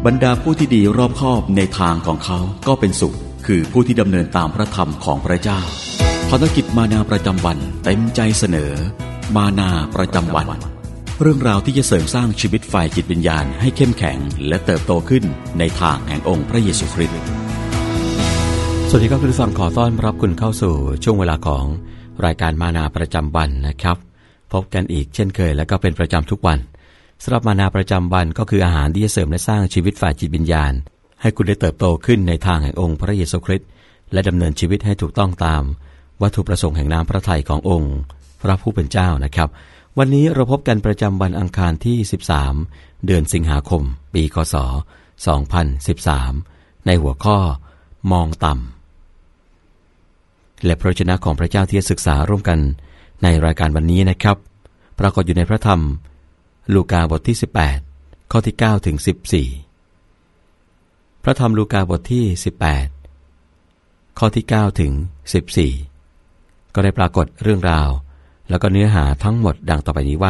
บรรดาผู้ที่ดีรอบคอบในทางของเขาก็เป็นสุขคือผู้ที่ดำเนินตามพระธรรมของพระเจ้าภารกิจมานาประจำวันเต็มใจเสนอมานาประจำวันเรื่องราวที่จะเสริมสร้างชีวิตฝ่ายจิตวิญญาณให้เข้มแข็งและเติบโตขึ้นในทางแห่งองค์พระเยซูคริสต์สวัสดีครับคุณผู้ฟังขอต้อนรับคุณเข้าสู่ช่วงเวลาของรายการมานาประจำวันนะครับพบกันอีกเช่นเคยและก็เป็นประจำทุกวันสำหรับมานาประจำวันก็คืออาหารที่จะเสริมและสร้างชีวิตฝ่ายจิตวิญญาณให้คุณได้เติบโตขึ้นในทางแห่งองค์พระเยซูคริสต์และดำเนินชีวิตให้ถูกต้องตามวัตถุประสงค์แห่งน้ำพระทัยขององค์พระผู้เป็นเจ้านะครับวันนี้เราพบกันประจำวันอังคารที่13เดือนสิงหาคมปีคศ2013ในหัวข้อมองต่ำและพระวจนะของพระเจ้าที่จะศึกษาร่วมกันในรายการวันนี้นะครับปรากฏอยู่ในพระธรรมลูกาบทที่18ข้อที่9ถึง14พระธรรมลูกาบทที่18ข้อที่9ถึง14ก็ได้ปรากฏเรื่องราวแล้วก็เนื้อหาทั้งหมดดังต่อไปนี้ว่า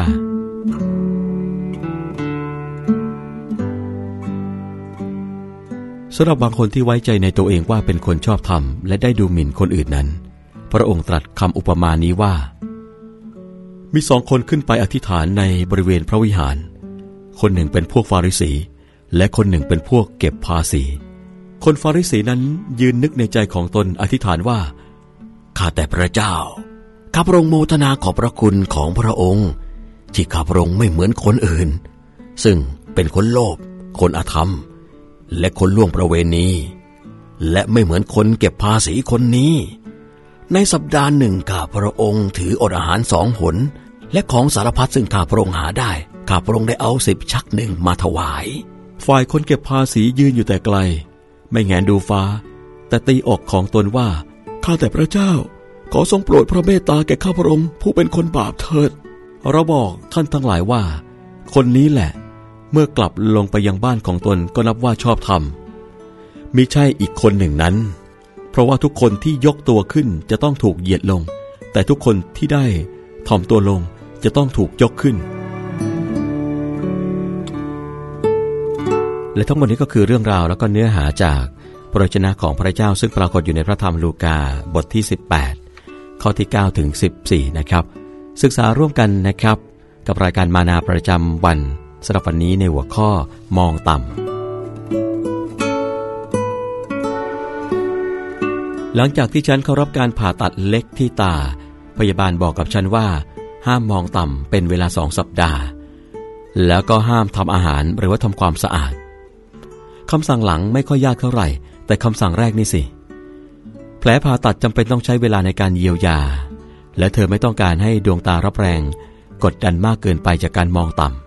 สำหรับบางคนที่ไว้ใจในตัวเองว่าเป็นคนชอบธรรมและได้ดูหมิ่นคนอื่นนั้นพระองค์ตรัสคำอุปมานี้ว่ามีสองคนขึ้นไปอธิษฐานในบริเวณพระวิหารคนหนึ่งเป็นพวกฟาริสีและคนหนึ่งเป็นพวกเก็บภาษีคนฟาริสีนั้นยืนนึกในใจของตนอธิษฐานว่าข้าแต่พระเจ้าข้าพระองค์โมทนาขอบพระคุณของพระองค์ที่ข้าพระองค์ไม่เหมือนคนอื่นซึ่งเป็นคนโลภคนอธรรมและคนล่วงประเวณีและไม่เหมือนคนเก็บภาษีคนนี้ในสัปดาห์หนึ่งข้าพระองค์ถืออดอาหาร2 หนและของสารพัดซึ่งข้าพระองค์หาได้ข้าพระองค์ได้เอา10 ชักหนึ่งมาถวายฝ่ายคนเก็บภาษียืนอยู่แต่ไกลไม่แงนดูฟ้าแต่ตีอกของตนว่าข้าแต่พระเจ้าขอทรงโปรดพระเมตตาแก่ข้าพระองค์ผู้เป็นคนบาปเถิดเราบอกท่านทั้งหลายว่าคนนี้แหละเมื่อกลับลงไปยังบ้านของตนก็นับว่าชอบธรรมมิใช่อีกคนหนึ่งนั้นเพราะว่าทุกคนที่ยกตัวขึ้นจะต้องถูกเหยียดลงแต่ทุกคนที่ได้ถ่อมตัวลงจะต้องถูกยกขึ้นและทั้งหมดนี้ก็คือเรื่องราวแล้วก็เนื้อหาจากพระวจนะของพระเจ้าซึ่งปรากฏอยู่ในพระธรรมลูกาบทที่18ข้อที่9ถึง14นะครับศึกษาร่วมกันนะครับกับรายการมานาประจำวันสำหรับวันนี้ในหัวข้อมองต่ำหลังจากที่ฉันเข้ารับการผ่าตัดเล็กที่ตาพยาบาลบอกกับฉันว่าห้ามมองต่ำเป็นเวลา2 สัปดาห์แล้วก็ห้ามทำอาหารหรือว่าทำความสะอาดคำสั่งหลังไม่ค่อยยากเท่าไหร่แต่คำสั่งแรกนี่สิแผลผ่าตัดจำเป็นต้องใช้เวลาในการเยียวยาและเธอไม่ต้องการให้ดวงตารับแรงกดดันมากเกินไปจากการมองต่ำ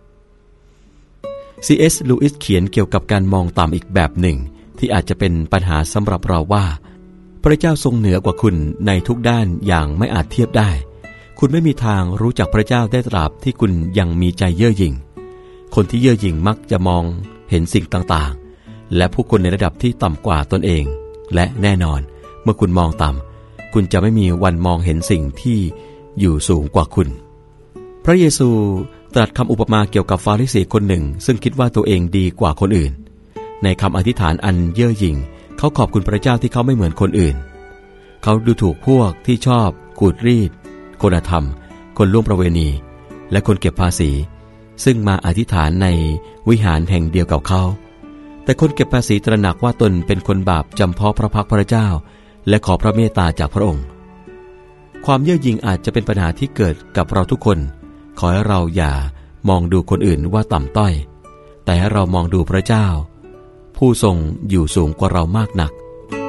C.S. ลูอิสเขียนเกี่ยวกับการมองต่ำอีกแบบหนึ่งที่อาจจะเป็นปัญหาสำหรับเราว่าพระเจ้าทรงเหนือกว่าคุณในทุกด้านอย่างไม่อาจเทียบได้คุณไม่มีทางรู้จักพระเจ้าได้ตราบที่คุณยังมีใจเย่อหยิ่งคนที่เย่อหยิ่งมักจะมองเห็นสิ่งต่างๆและผู้คนในระดับที่ต่ำกว่าตนเองและแน่นอนเมื่อคุณมองต่ำคุณจะไม่มีวันมองเห็นสิ่งที่อยู่สูงกว่าคุณพระเยซูตรัสคำอุปมาเกี่ยวกับฟาริสีคนหนึ่งซึ่งคิดว่าตัวเองดีกว่าคนอื่นในคำอธิษฐานอันเย่อหยิ่งเขาขอบคุณพระเจ้าที่เขาไม่เหมือนคนอื่นเขาดูถูกพวกที่ชอบขูดรีดคนอธรรมคนล่วงประเวณีและคนเก็บภาษีซึ่งมาอธิษฐานในวิหารแห่งเดียวกับเขาแต่คนเก็บภาษีตระหนักว่าตนเป็นคนบาปจำเพาะพระพักพระเจ้าและขอพระเมตตาจากพระองค์ความเย่อหยิ่งอาจจะเป็นปัญหาที่เกิดกับเราทุกคนขอให้เราอย่ามองดูคนอื่นว่าต่ำต้อยแต่ให้เรามองดูพระเจ้าผู้ทรงอยู่สูงกว่าเรามากนัก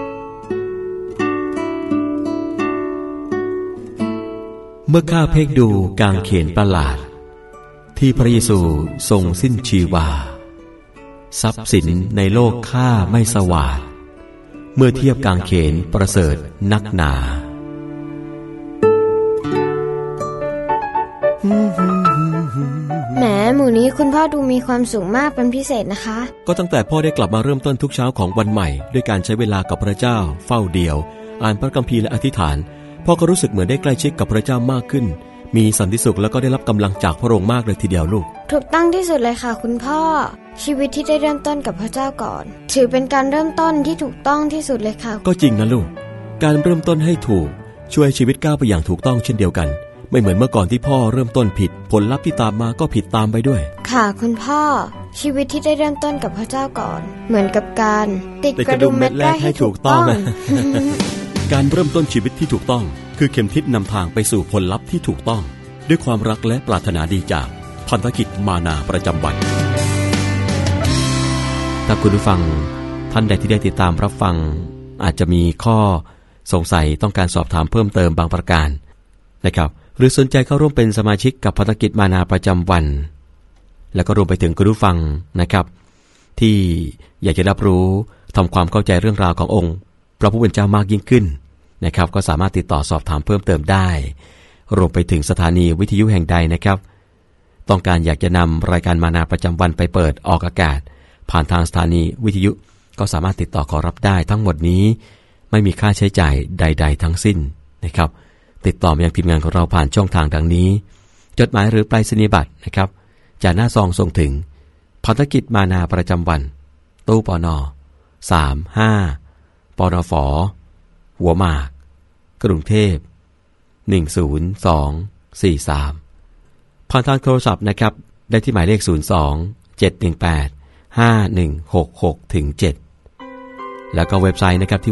เมื่อข้าเพ่งดูกางเขนประหลาดที่พระเยซูทรงสิ้นชีวาทรัพย์สินในโลกข้าไม่สวาทเมื่อเทียบกางเขนประเสริฐนักหนาแหมหมู่นี้คุณพ่อดูมีความสุขมากเป็นพิเศษนะคะก็ตั้งแต่พ่อได้กลับมาเริ่มต้นทุกเช้าของวันใหม่ด้วยการใช้เวลากับพระเจ้าเฝ้าเดี่ยวอ่านพระคัมภีร์และอธิษฐานพ่อก็รู้สึกเหมือนได้ใกล้ชิดกับพระเจ้ามากขึ้นมีสันติสุขแล้วก็ได้รับกำลังจากพระองค์มากเลยทีเดียวลูกถูกต้องที่สุดเลยค่ะคุณพ่อชีวิตที่ได้เริ่มต้นกับพระเจ้าก่อนถือเป็นการเริ่มต้นที่ถูกต้องที่สุดเลยค่ะก็จริงนะลูกการเริ่มต้นให้ถูกช่วยชีวิตก้าวไปอย่างถูกต้องเช่นเดียวกันไม่เหมือนเมื่อก่อนที่พ่อเริ่มต้นผิดผลลัพธ์ที่ตามมาก็ผิดตามไปด้วยค่ะคุณพ่อชีวิตที่ได้เริ่มต้นกับพระเจ้าก่อนเหมือนกับการติดกระดุมเม็ดแรกให้ถูกต้องการเริ่มต้นชีวิตที่ถูกต้องคือเข็มทิศนำทางไปสู่ผลลัพธ์ที่ถูกต้องด้วยความรักและปรารถนาดีจากพันธกิจมานาประจำวันถ้าคุณผู้ฟังท่านใดที่ได้ติดตามรับฟังอาจจะมีข้อสงสัยต้องการสอบถามเพิ่มเติมบางประการนะครับหรือสนใจเข้าร่วมเป็นสมาชิกกับพันธกิจมานาประจำวันแล้วก็รวมไปถึงคุณผู้ฟังนะครับที่อยากจะรับรู้ทำความเข้าใจเรื่องราวขององค์พระผู้เป็นเจ้ามากยิ่งขึ้นนะครับก็สามารถติดต่อสอบถามเพิ่มเติมได้รวมไปถึงสถานีวิทยุแห่งใดนะครับต้องการอยากจะนำรายการมานาประจำวันไปเปิดออกอากาศผ่านทางสถานีวิทยุก็สามารถติดต่อขอรับได้ทั้งหมดนี้ไม่มีค่าใช้จ่ายใดๆทั้งสิ้นนะครับติดต่อมายังทีมงานของเราผ่านช่องทางดังนี้จดหมายหรือไปรษณียบัตรนะครับจากหน้าซองส่งถึงพันธกิจมานาประจำวันตู้ปน35ปนฝหัวหมากกรุงเทพ10243ผ่านทางโทรศัพท์นะครับได้ที่หมายเลข02-718-5166-7แล้วก็เว็บไซต์นะครับที่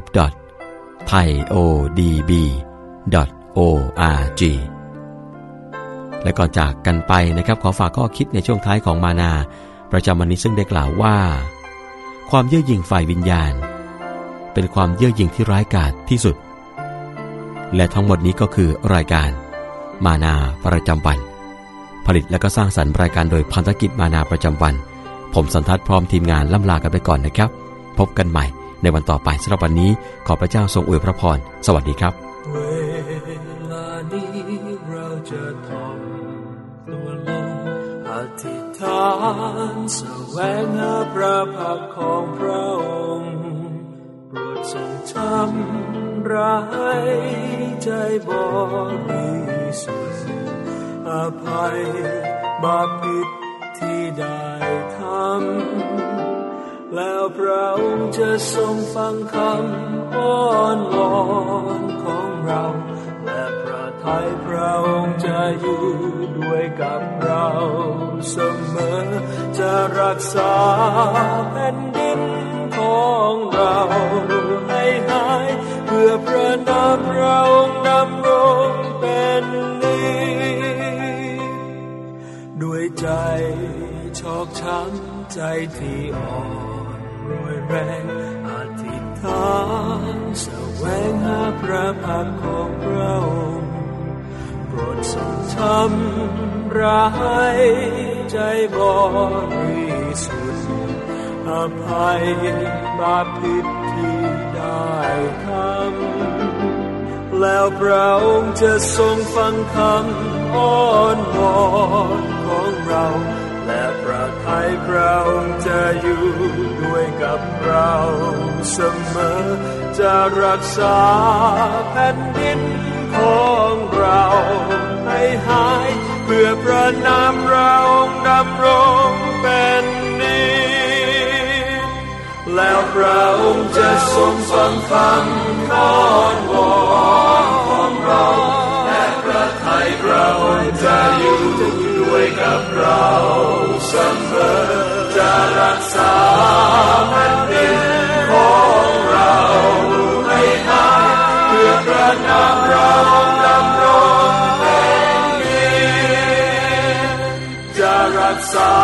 www.thaiodb.org และก่อนจากกันไปนะครับขอฝากข้อคิดในช่วงท้ายของมานาประจำวันนี้ซึ่งได้กล่าวว่าความเย่อหยิ่งฝ่ายวิญญาณเป็นความเย่อหยิ่งที่ร้ายกาจที่สุดและทั้งหมดนี้ก็คือรายการมานาประจำวันผลิตและก็สร้างสรรค์รายการโดยพันธกิจมานาประจำวันผมสันทัศน์พร้อมทีมงานล่ำลากันไปก่อนนะครับพบกันใหม่ในวันต่อไปสำหรับวันนี้ขอพระเจ้าทรงอวยพระพรสวัสดีครับเวลานี้เราจะถ่อมตัวลงอธิษฐานแสวงหาพระพักตร์ของพระองค์โปรดทรงชำระให้ใจบริสุทธิ์อภัยบาปผิดที่ได้ทำแล้วพระองค์จะทรงฟังคำอ้อนวอนของเราและพระทัยพระองค์จะอยู่ด้วยกับเราเสมอจะรักษาแผ่นดินของเราให้หายเพื่อพระนามพระองค์ดำรงเป็นนิจด้วยใจชอกช้ำใจที่อ่อนรวยแรงอธิษฐานแสวงหาพระพักตร์ของพระองค์โปรดทรงชำระให้ใจบริสุทธิ์อภัยบาปผิดที่ได้ทำแล้วพระองค์จะทรงฟังคำอ้อนวอนของเราและพระทัยพระองค์จะอยู่ด้วยกับเราเสมอจะรักษาแผ่นดินของเราให้หายเพื่อพระนามพระองค์ดำรงเป็นนิจแล้วพระองค์จะทรงฟังคำอ้อนวอนของเราและพระทัยพระองค์จะอยู่ด้วยกับเราเสมอจะรักษาแผ่นดินของเราให้หายเพื่อพระนามพระองค์ดำรงเป็นนิจจะรักษา